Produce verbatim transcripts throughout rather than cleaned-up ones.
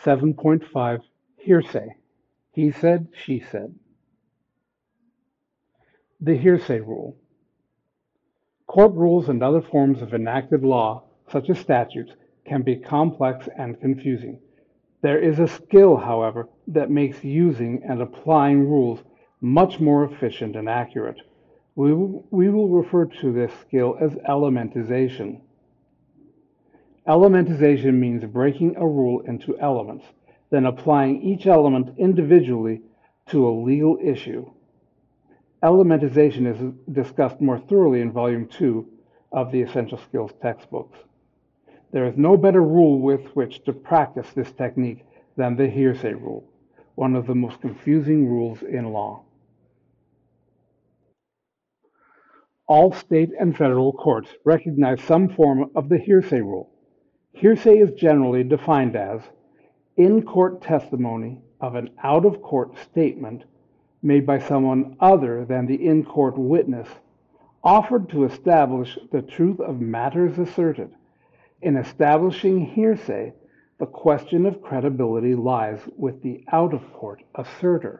seven point five Hearsay. He said, she said. The hearsay rule. Court rules and other forms of enacted law, such as statutes, can be complex and confusing. There is a skill, however, that makes using and applying rules much more efficient and accurate. We will, we will refer to this skill as elementization. Elementization means breaking a rule into elements, then applying each element individually to a legal issue. Elementization is discussed more thoroughly in Volume two of the Essential Skills textbooks. There is no better rule with which to practice this technique than the hearsay rule, one of the most confusing rules in law. All state and federal courts recognize some form of the hearsay rule. Hearsay is generally defined as in-court testimony of an out-of-court statement made by someone other than the in-court witness, offered to establish the truth of matters asserted. In establishing hearsay, the question of credibility lies with the out-of-court asserter.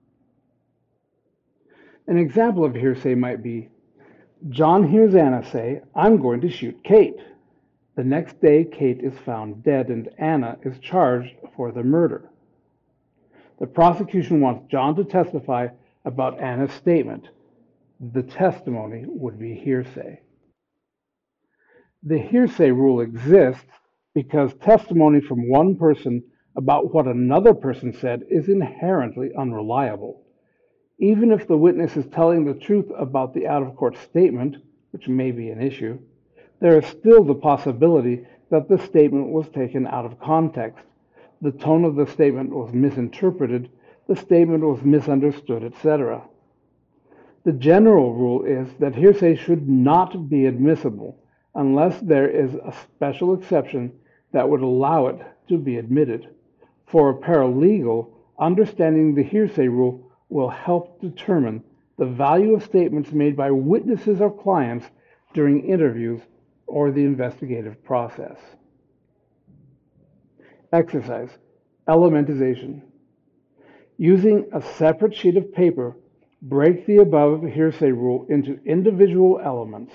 An example of hearsay might be, John hears Anna say, "I'm going to shoot Kate." The next day, Kate is found dead and Anna is charged for the murder. The prosecution wants John to testify about Anna's statement. The testimony would be hearsay. The hearsay rule exists because testimony from one person about what another person said is inherently unreliable. Even if the witness is telling the truth about the out-of-court statement, which may be an issue, there is still the possibility that the statement was taken out of context. The tone of the statement was misinterpreted, the statement was misunderstood, et cetera. The general rule is that hearsay should not be admissible unless there is a special exception that would allow it to be admitted. For a paralegal, understanding the hearsay rule will help determine the value of statements made by witnesses or clients during interviews or the investigative process. Exercise. Elementization. Using a separate sheet of paper, break the above hearsay rule into individual elements.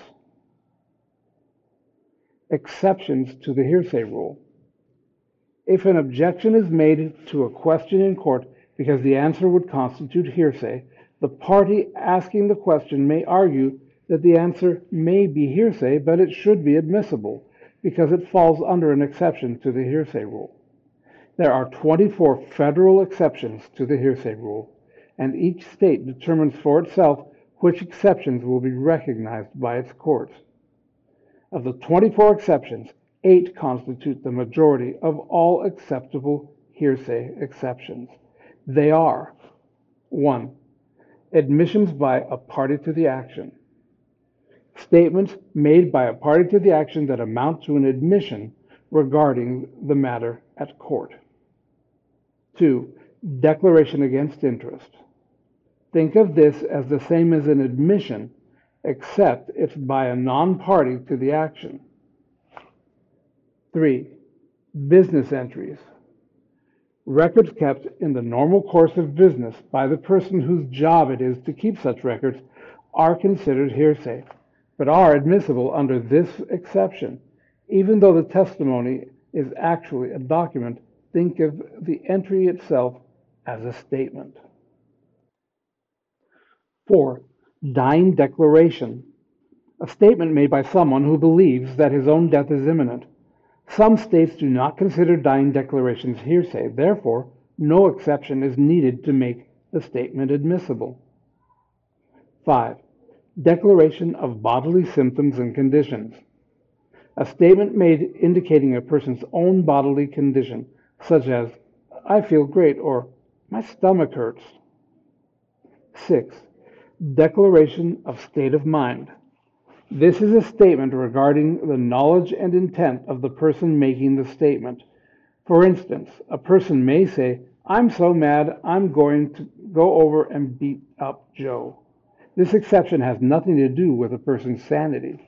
Exceptions to the hearsay rule. If an objection is made to a question in court because the answer would constitute hearsay, the party asking the question may argue that the answer may be hearsay, but it should be admissible because it falls under an exception to the hearsay rule. There are twenty-four federal exceptions to the hearsay rule, and each state determines for itself which exceptions will be recognized by its courts. Of the twenty-four exceptions, eight constitute the majority of all acceptable hearsay exceptions. They are: one. Admissions by a party to the action. Statements made by a party to the action that amount to an admission regarding the matter at court. Two. Declaration against interest. Think of this as the same as an admission, except it's by a non-party to the action. Three. Business entries. Records kept in the normal course of business by the person whose job it is to keep such records are considered hearsay, but are admissible under this exception. Even though the testimony is actually a document, think of the entry itself as a statement. Four. Dying declaration. A statement made by someone who believes that his own death is imminent. Some states do not consider dying declarations hearsay. Therefore, no exception is needed to make the statement admissible. Five. Declaration of bodily symptoms and conditions. A statement made indicating a person's own bodily condition, such as, "I feel great," or "My stomach hurts." Six. Declaration of state of mind. This is a statement regarding the knowledge and intent of the person making the statement. For instance, a person may say, "I'm so mad, I'm going to go over and beat up Joe." This exception has nothing to do with a person's sanity.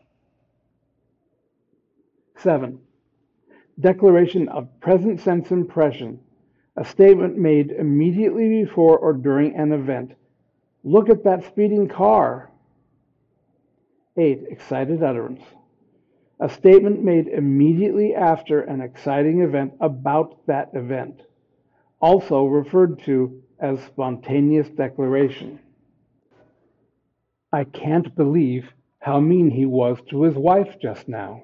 Seven. Declaration of present sense impression. A statement made immediately before or during an event. Look at that speeding car. eight. Excited utterance. A statement made immediately after an exciting event about that event, also referred to as spontaneous declaration. I can't believe how mean he was to his wife just now.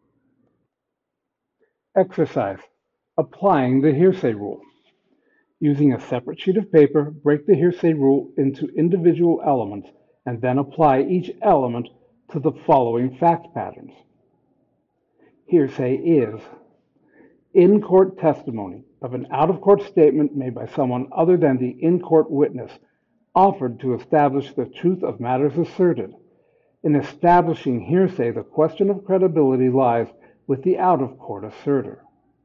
Exercise. Applying the hearsay rule. Using a separate sheet of paper, break the hearsay rule into individual elements and then apply each element to the following fact patterns. Hearsay is in-court testimony of an out-of-court statement made by someone other than the in-court witness, offered to establish the truth of matters asserted. In establishing hearsay, the question of credibility lies with the out-of-court asserter.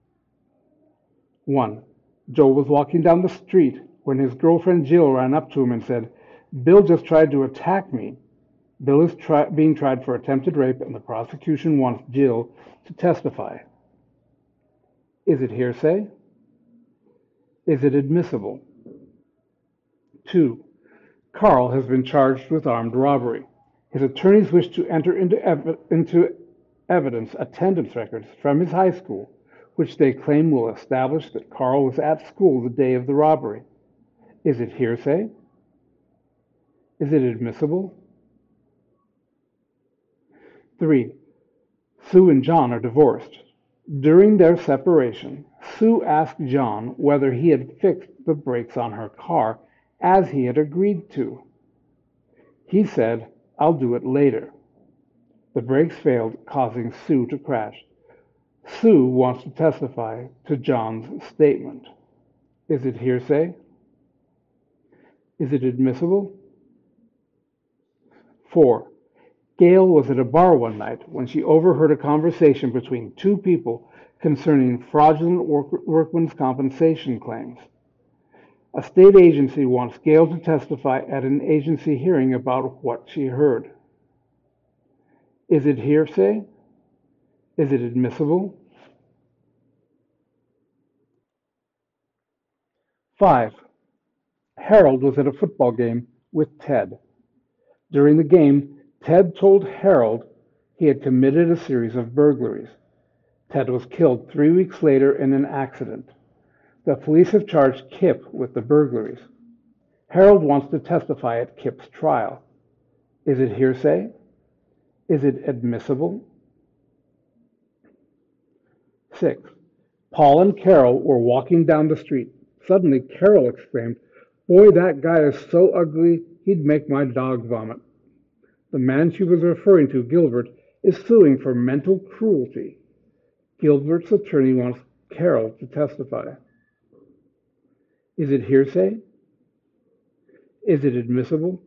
one. Joe was walking down the street when his girlfriend Jill ran up to him and said, "Bill just tried to attack me." Bill is tri- being tried for attempted rape, and the prosecution wants Jill to testify. Is it hearsay? Is it admissible? two. Carl has been charged with armed robbery. His attorneys wish to enter into, ev- into evidence attendance records from his high school, which they claim will establish that Carl was at school the day of the robbery. Is it hearsay? Is it admissible? three. Sue and John are divorced. During their separation, Sue asked John whether he had fixed the brakes on her car as he had agreed to. He said, "I'll do it later." The brakes failed, causing Sue to crash. Sue wants to testify to John's statement. Is it hearsay? Is it admissible? four. Gail was at a bar one night when she overheard a conversation between two people concerning fraudulent work- workmen's compensation claims. A state agency wants Gail to testify at an agency hearing about what she heard. Is it hearsay? Is it admissible? five. Harold was at a football game with Ted. During the game, Ted told Harold he had committed a series of burglaries. Ted was killed three weeks later in an accident. The police have charged Kip with the burglaries. Harold wants to testify at Kip's trial. Is it hearsay? Is it admissible? six. Paul and Carol were walking down the street. Suddenly, Carol exclaimed, "Boy, that guy is so ugly, he'd make my dog vomit." The man she was referring to, Gilbert, is suing for mental cruelty. Gilbert's attorney wants Carol to testify. Is it hearsay? Is it admissible?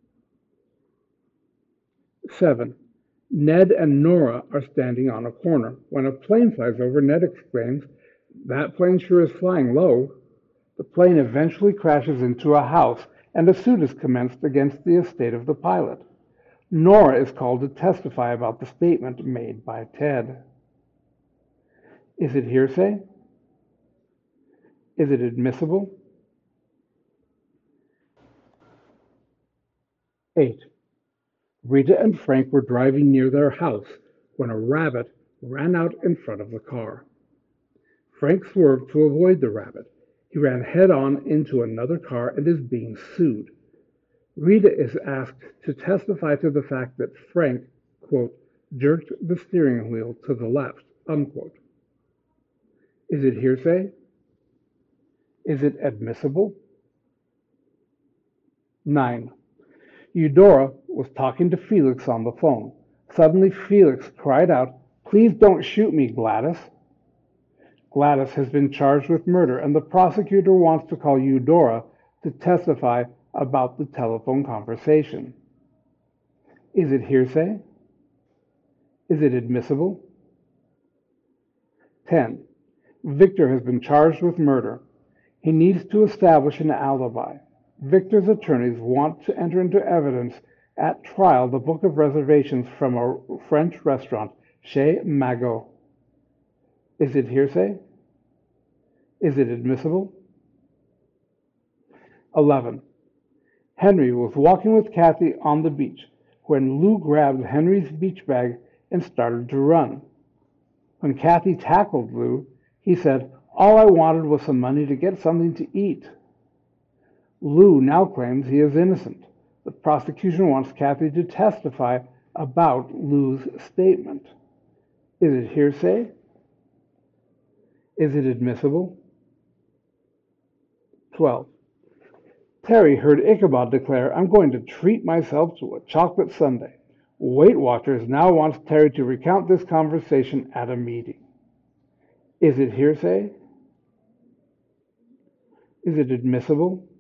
seven. Ned and Nora are standing on a corner. When a plane flies over, Ned exclaims, "That plane sure is flying low." The plane eventually crashes into a house, and a suit is commenced against the estate of the pilot. Nora is called to testify about the statement made by Ted. Is it hearsay? Is it admissible? eight. Rita and Frank were driving near their house when a rabbit ran out in front of the car. Frank swerved to avoid the rabbit. He ran head-on into another car and is being sued. Rita is asked to testify to the fact that Frank, quote, "jerked the steering wheel to the left," unquote. Is it hearsay? Is it admissible? nine. Eudora was talking to Felix on the phone. Suddenly, Felix cried out, "Please don't shoot me, Gladys." Gladys has been charged with murder, and the prosecutor wants to call Eudora to testify about the telephone conversation. Is it hearsay? Is it admissible? ten. Victor has been charged with murder. He needs to establish an alibi. Victor's attorneys want to enter into evidence at trial the book of reservations from a French restaurant, Chez Magot. Is it hearsay? Is it admissible? eleven. Henry was walking with Kathy on the beach when Lou grabbed Henry's beach bag and started to run. When Kathy tackled Lou, he said, "All I wanted was some money to get something to eat." Lou now claims he is innocent. The prosecution wants Kathy to testify about Lou's statement. Is it hearsay? Is it admissible? twelve. Terry heard Ichabod declare, "I'm going to treat myself to a chocolate sundae." Weight Watchers now wants Terry to recount this conversation at a meeting. Is it hearsay? Is it admissible?